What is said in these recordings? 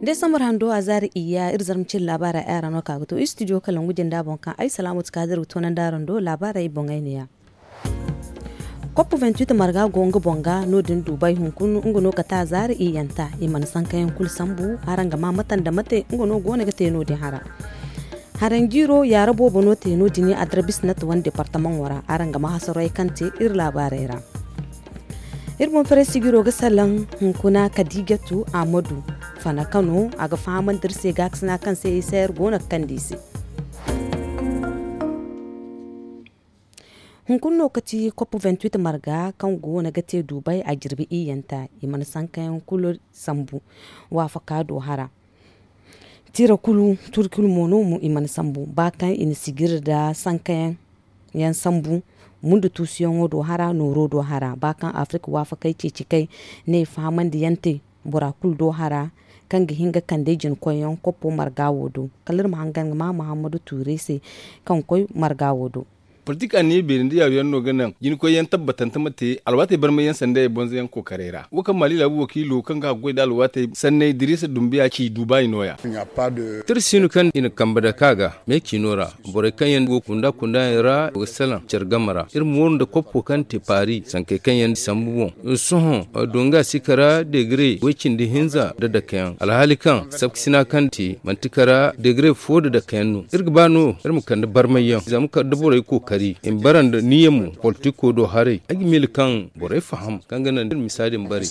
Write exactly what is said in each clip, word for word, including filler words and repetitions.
Desambar hando azar iya irzarmcin labara era no kago to studio kalan gudin da bonkan ai salamu tskadir tonan daron do labara i bongai ne ya. Kopu vingt-huit marga gonga bonga no din Dubai hunkun ngono kata zar iyanta iman sankayen kul sambu haranga ma matan da mate ngono gona ga teno din hara. Haran jiro ya rabo bono teno dini adrabis na tuwan departement wara aranga ma hasarai kante ir labarera. Irbon fere sigiro ga salan hunkuna Kadigatu Amadu fana Kano aga faman dirse gaksina kan sai sayar gona kan disi. Hunkun lokaci kopu vingt-huit marga kan gona gate Dubai a jirbi iyanta iman sankayan kulur sambu wa fakado hara. Tira kulu turkul mono mu iman sambu bakan in sigir da sankayan yan sambu mundu tusiyon do hara noro do hara bakan Afrika wa fakai cicikai ne faman da yante burakul do hara kan ga hinga kan dejin koyon kopo margawodo kalir mahangan ma Muhammadu Ture se kan koy margawodo politika ne berin da yawo no ganan jin ko yan tabbatan ta mate alwate bar mai yan sanda ya bonzo yan ko karera wakan mali labu wakilo kan ga goida alwate sanne Idrissa Dumbiya ci Dubai noya tirsinu kan ina kambada kaga me kinora bore kan yan go kunda kunda ra wasalan cergamara irmu wonda koppo kan te pari sanke kan yan sambuwon sohon donga sikara degree wacin di hinza da da kan alhali kan sabkisina kanti mantikara degree fodo da kanu irgbano irmu kan bar mai yan zamu ka dabore ko in baran da niyamu politiko do hare agi mil kan bore faham kan ganan misalin bari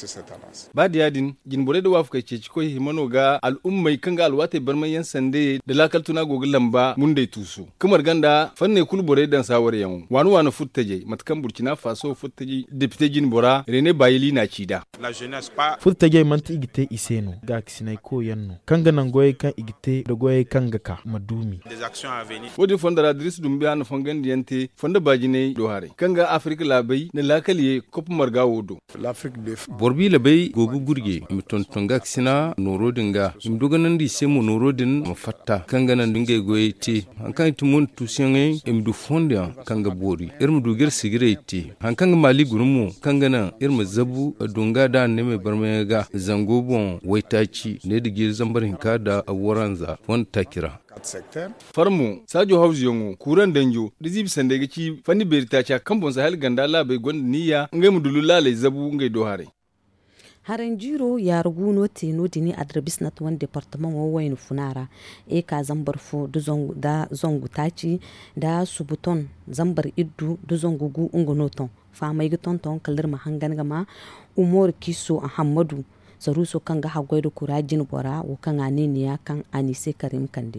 ba da yadin jin bore da wafuka ce ci ko himano ga al'ummai kan ga alwate barman yan sande da lakal tuna gogin lamba mun dai tusu kamar ganda fanne kul bore dan sawar yan wani wani futtaje matkan Burkina Faso futtaje deputy jin bora Rene Bayili na cida futtaje manti igite iseno ga kisinai ko yanno kan ganan goye kan igite da goye kan ga ka madumi wodi fondara Idrissa Dumbiya na fongan yante fonda bajine do hare kanga Afrika labai na lakaliye kopu marga wodo borbi labai gogu gurge miton tonga sina norodinga imduganan di semo norodin mafatta kanga nan dinga goyete hankan tumun tusiyange imdu fonda kanga bori irmu duger sigirete hankan mali gurumu kanga nan irmu zabu donga da neme barmega zango bon waitaci ne dige zambar hinka da aworanza won takira farmu sajo hausi yongo kuran danjo dizibi sande gici fani berita cha kambon sahel ganda labai gwanda niya ngai mudulu lale zabu ngai do hare haran jiro ya ruguno teno dini adrabis na tuwan departement wawayin funara e ka zambar fo da zongu taci da subuton zambar iddu da zongu gu ungonoton famai giton ton kalir mahangan gama umor kiso ahamadu saruso kan ga hagwaido kurajin bora wukan aneniya kan anise karim kande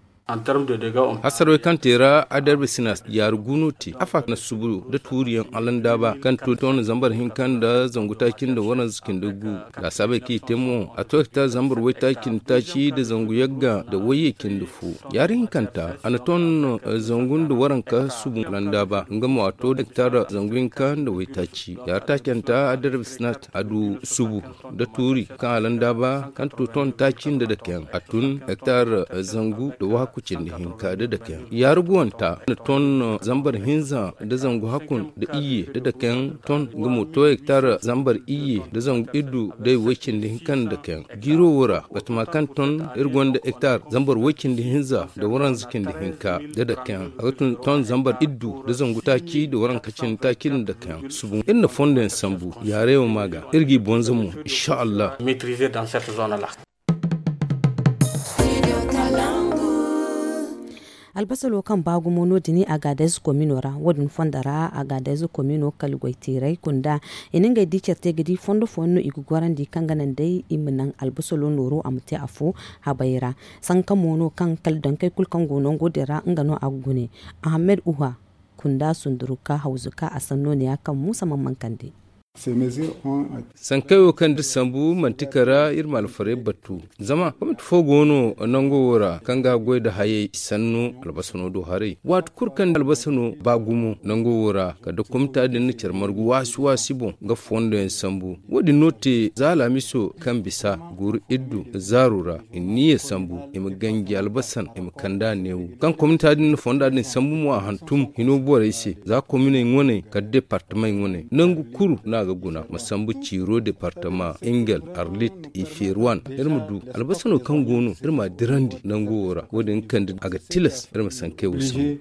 hasaro kan tera adarbe sinas yar gunuti afak na suburu da turiyan alanda ba kan tuton zambar hinkan da zangutakin da wannan zikin dugu da sabe ki temo a ta zambar wai takin taci da zangu yagga da waye kin dufu yarin kanta anaton zangun da waranka subun alanda ba ngamo ato da tara zangun kan da wai taci yar takanta adarbe sinas adu subu da turi kan alanda ba kan tuton takin da da kan atun hektar zangu da waku kucin da hinka da daken ya ruguwanta da ton zambar hinza da zango hakun da iye da daken ton ga moto hektar zambar iye da zango idu da wakin da hinkan daken giro wura ga tumakan ton irgon da hektar zambar wakin da hinza da wuran zikin da hinka da daken a ton zambar idu da zango taki da wuran kacin takin da daken subun inda fonden sambu yare wa maga irgi bonzamu insha Allah maîtriser dans cette zone là. albasalo kan bagu mono dini a gades kominora wadun fondara a gades komino kalgoi tirai kunda ininga di certe gidi fondo fonno igu gwarandi kanganan dai iminan albasalo noro amte afu habaira sanka mono kan kaldan kai kulkan gonon godera ngano agune Ahmed Uha kunda sunduruka hauzuka asanno ne akan Musa Mamman Kande sankayo kan disambu mantikara irmal fare batu zama kuma tufo gono nango wora kanga goida haye sannu albasano do hare wat kurkan albasano bagumo nango wora kada kumta din charmargu wasu wasibo ga fondo sambu wodi note zala miso kan bisa gur iddu zarura inniye sambu im gangi albasan im kanda newu kan kumta din fonda din sambu mo hantum hino bore ise za komine ngone ka departement ngone nangu kuru na ga guna musambu ciro departement ingel arlit ifirwan irma du albasano kan gono irma dirandi nan gora wadin kan aga tilas irma sanke wusu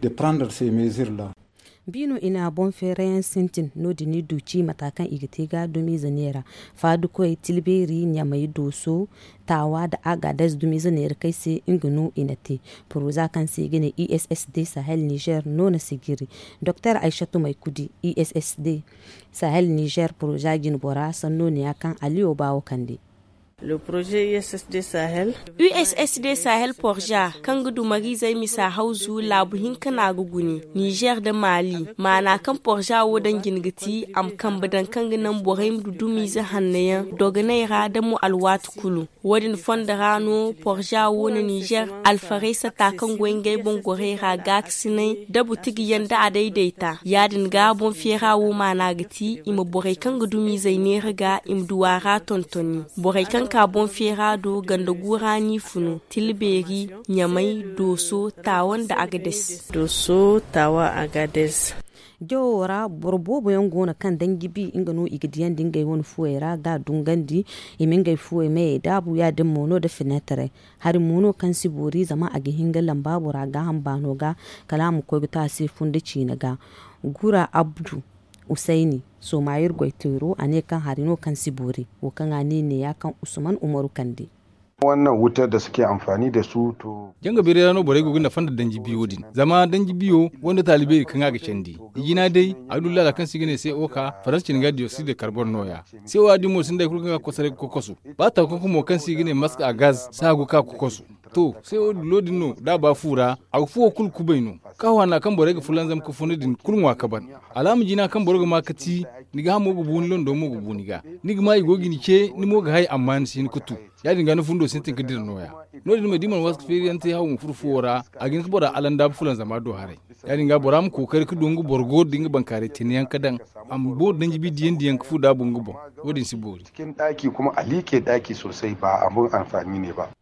bino ina bon ferayan sintin no dini duci matakan igitega domi zanera fadu koy tilberi nyamai doso tawa da agadas domi zanera kai se ingunu inate proza kan se gine E S S D Sahel Niger no na sigiri Dr Aishatu Maikudi E S S D Sahel Niger proza gin bora sanno ne akan Aliyo Bawo Kande. Le projet U S S D Sahel U S S D Sahel Porja kan gudu mari zai misa hauzu labu hinkana guguni Niger da Mali mana kan Porja wodan gingiti am kan badan kan ginan boraim dudumi za hannaya doganai da mu alwat kulu wadin fonda rano Porja wona Niger alfaresa ta kan goyengai bon gore ra gaksinai da butigi yanda a daidaita yadin gabon fera wo mana gati im borai kan gudumi zai ne riga im duwara tontoni borai kan kabon ferado ganda gurani funu tilberi nyamai doso tawon da agades doso tawa agades jawara borbo boyan gona kan dangi bi inga no igdiyan dinga won fuera ga dungandi iminga fuwe me dabu ya din mono da finetre har mono kan sibori zama a gihinga lamba bura ga hambano ga kalamu ko ta se fundi cina ga gura abdu usaini so mayir goitero ane kan harino kan sibori wo kan ane ne ya kan usman umaru kande wannan wutar da suke amfani da su to janga bere rano bore gugun da fanda danji biyo din zama danji biyo wanda talibe kan ga cendi igina dai adulla da kan sigine sai oka farashin ga dioxide carbon noya sai wa dimo sun dai kulkan ga kosare kokosu ba ta kun kuma kan sigine maska a gas sa gu ka kokosu to sai o lodin no da ba fura a fuwa kul kubaino kawa na kan bore ga fulan zam ka funidin kulwa kaban alamu jina kan bore ga makati niga ha mogo buni londo mogo buni ga niga mai gogi ni ke ni moga hay amman sin kutu ya dinga no fundo sin tinka dir noya no di me diman was experience ha mu furfora agin ka bora alanda fulan zama do hare ya dinga bora mu kokari ku dongu borgo dinga bankare tiniyan kadan am bo danji bi diyan diyan ku da bungu bo wodin si bori cikin daki kuma alike daki sosai ba abun amfani ne ba.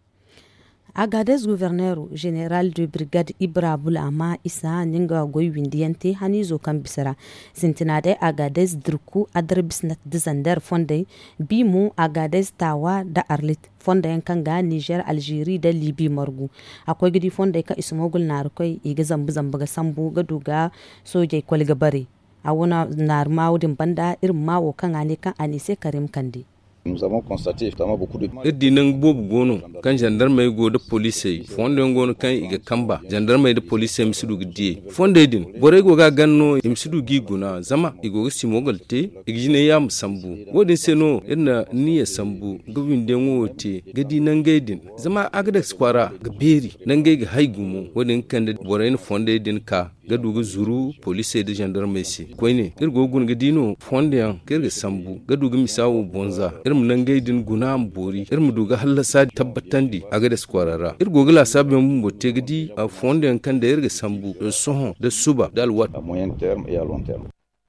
Agadez gouverneur général de brigade Ibra Bulama Isa ninga goy windiyante hanizo kan bisara sintinade Agadez dirku adar bisnat dizandar fonde bimu Agadez tawa da Arlit fonde kan ga Niger Algerie da Libye margu akwai gidi fonde ka ismogul nar koy iga zambu zambu ga sambu ga duga soje kwalga bare a wona nar mawdin banda irin mawo kan ane kan anise Karim Kande. Nous avons constaté effectivement beaucoup de irdi nan bobu gono kan gendarme go da police fonde gono kan iga kamba gendarme da police misidu gidi fonde din bore go ga ganno imsidu gi guna zama igo simogalte igine ya musambu wodin seno irna niya sambu gubin den wote gadi nan gaidin zama agada kwara ga beri nan gai ga haigumu wodin kan da bore ni fonde din ka gadu ga zuru police da gendarme si koine irgo gun gadino fonde yan kirga sambu gadu ga misawo bonza irmu nan gaidin guna mbori irmu duga hallasa tabbatandi aga da skwarara irgo gila sabin mun botte gidi a fonde kan da irga sambu da sohon da suba da alwat à moyen terme et à long terme.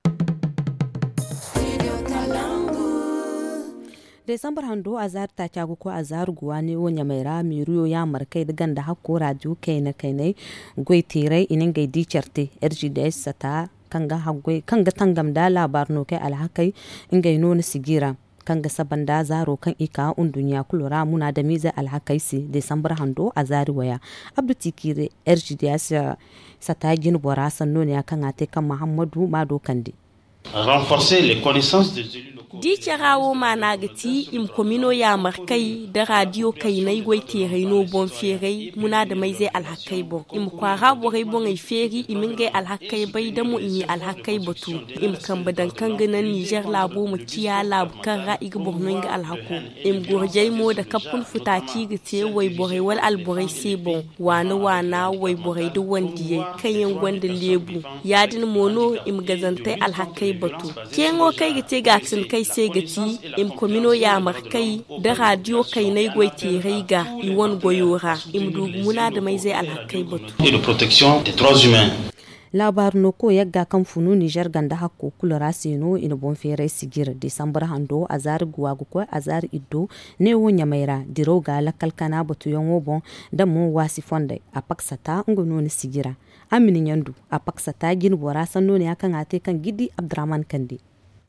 Desambar hando azar ta cagu ko azar guwa ne wonya mai rami ruyo ya markai da ganda hakko radio kai na kai ne goi tirai inin gai di charte R G D S sata kanga hagoi kanga tangam da labar no kai alhakai ingai no na sigira kanga sabanda zaro kan ika un duniya kulura muna da miza alhakai si Desambar hando azari waya abdu tikire R G D S sata gin bora sanno ne kan ate kan Muhammadu Mado Kande. Renforcer les connaissances des élus locaux. Di kirawo managati im komino ya markai da radio kai nai goi tere no bon fere muna da mai zai alhakai bon im kwara borai bon ai feri imingai alhakai bai da mu yi alhakai batu im kan badan kan ganan Niger labo mu kiya labu kan ra'i ga borno ga alhako im gorjai mo da kapun futaki ga te wai borai wal alborai se bon wana wana wai borai da wandi kayan gwanda lebu yadin mono im gazantai alhakai batu kengo kai ga te ga sun kai sai gati im komino ya markai da radio kai nai goi tere ga iwon goyora im dugmuna da mai zai alhakai batu et de protection des droits humains. Labar no ko yagga kan funu Niger ganda hakko kulura sino ina bon fere sigir Desambar hando azar guwagu ko azar iddo ne wonya maira diroga la kalkana batu yonwo bon da mu wasi fonde a paksata ngono ni sigira amini nyandu a paksata gin bora sanno ne akan ate kan gidi Abdurrahman Kande.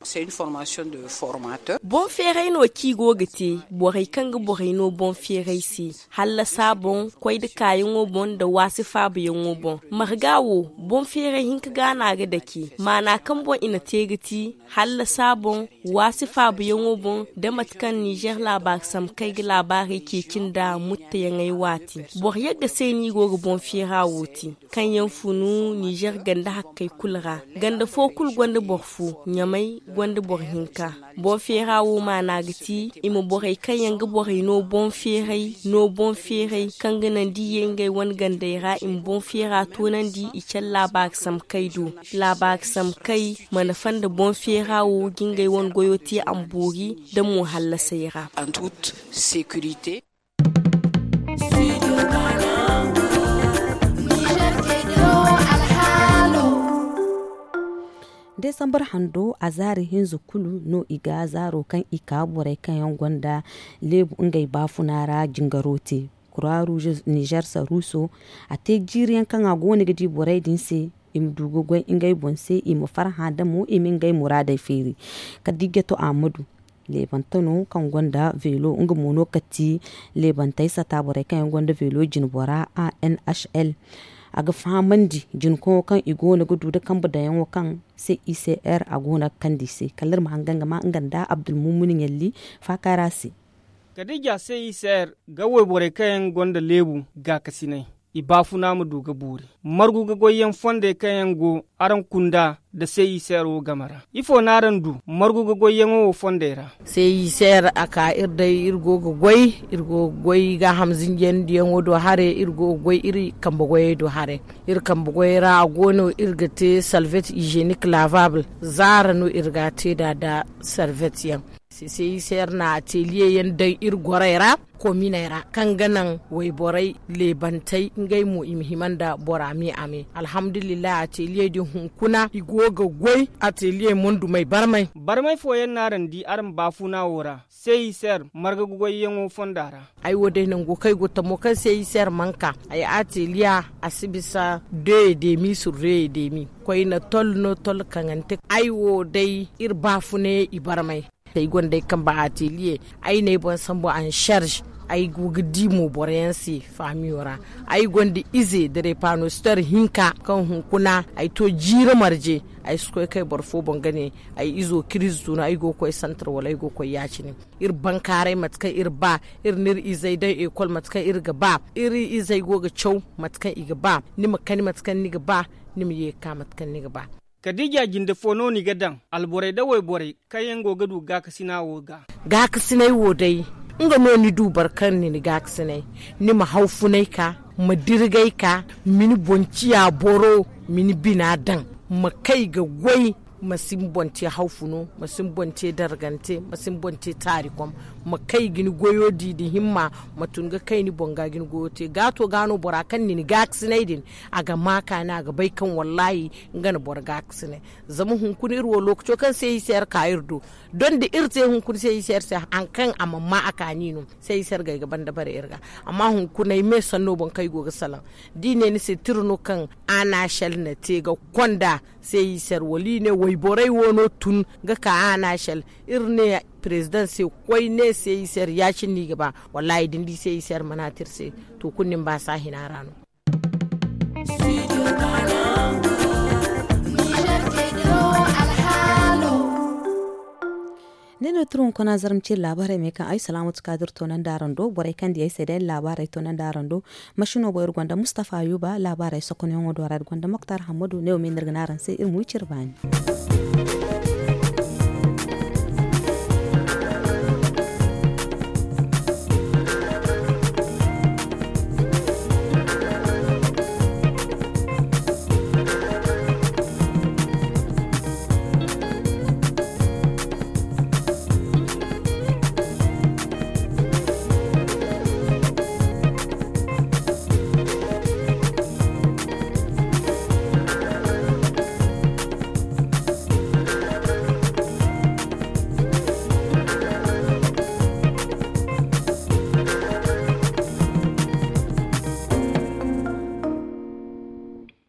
C'est une formation de formateur. Bon ferai no kigo gite, borai kanga borai no bon ferai si. Halla sabon, kwai da kayan obon da wasu fabiyan obon. Margawo, bon ferai hinka gana ga daki. Mana kan bon ina tegati, halla sabon, wasu fabiyan obon da matkan Niger labar sam kai ga labari ke kinda mutta yangai wati. Bor yadda sai ni goga bon fera wuti. Kan yan funu Niger ganda hakkai kulra. Ganda fo kul gwanda borfu, nyamai gwanda bor hinka. Bon fera wo mana gati, imu borai kan yanga borai no bon ferai, no bon ferai, kan ganan di yengai wan gandaira im bon fera tonan di ikel labar sam kai do. Labar sam kai manafan da bon fera wo gingai wan goyoti amburi da mu halla sayra. En toute sécurité. Desambar hando a zari hinzu kulu no iga zaro kan ika bore kan yan gwanda lebu ngai bafunara jingarote kura rouge Niger sa ruso a te jiriyan kan agoni gidi bore dinse im dugo gwen ngai bonse im farha da mu im ngai murada feri kadigeto amadu lebantano kan gwanda velo nga mono kati lebantai sata bore kan gwanda velo jinbora A N H L aga famandi jinko kan igona gudu da kan badayan wakan C I C R agona kan dise kallar mahanganga ma nganda Abdul Mumin yalli fakarasi kadija C I C R gawe bore kan gwanda lebu ga kasinai ibafuna mu duga buri margu ga goyen fonde kayan go aran kunda da sai isero gamara ifo naran du margu ga goyen wo fondera sai iser aka irda irgo go goy irgo goy ga hamzin yen diyan wodo hare irgo goy iri kambo goy do hare ir kambo goy ra gono irgate salvette hygiénique lavable zara no irgate da da serviette yan sai iser na atelier yan dai irgorera ko minera kan ganan wai borai lebantai ngai mu imhimanda borami ame alhamdulillah atelier di hunkuna igoga goy atelier mundu mai barmai barmai foyen naran di aran bafuna wora sai ser marga goy yango fondara ai wode nan go kai go tamo kan sai ser manka ai atelier asibisa deux de mi sur deux de mi koy na tol no tol kangante ai wo dai ir bafune ibarmai sai gonde kan ba atelier ai ne bon sambo en charge ai gugu dimo borensi famiora ai gonde ize dere pano star hinka kan hunkuna ai to jira marje ai sko kai borfo bongane ai izo kristo na ai go koy santar wala ai go koy yacini ir bankare matka ir ba ir nir izai dai ekol matka ir ga ba iri izai go ga chow matka iga ba ni makani matka ni ga ba ni miye ka matka ni ga ba kadija jinde fono ni gadan albore da way bore kayen go gadu ga kasina wo ga ga kasina wo dai nga no ni dubar kan ni ga kasina ni ma haufunai ka ma dirgai ka mini bonciya boro mini binadan ma kai ga gwai masin bonte haufuno masin bonte dargante masin bonte tarikom makai gini goyo di di himma matunga kai ni bonga gini goyote gato gano borakan ni gaksinaidin aga maka na ga bai kan wallahi ngana bor gaksine zama hun kun irwo lokacin kan sai sayar ka irdo don da irte hun kun sai sayar sai an kan amma aka nino sai sayar ga gaban da bare irga amma hun kunai me sanno bon kai goga salam dine ni sai tirno kan ana shal na te ga konda sai sayar wali ne wai borai wono tun ga ka ana shal irne president sai kwai ne sai sayar ya cin ni gaba wallahi dindi sai sayar manatir sai to kunnin ba sa hina rano neno turun kona zarmci labarai mai kan ai salamatu kadir tonan darando borai kan da sai da labarai tonan darando mashino boyar gwanda Mustafa Ayuba labarai sokonon wadora gwanda Muktar Hamadu ne o min nirganaran sai ilmu cirbani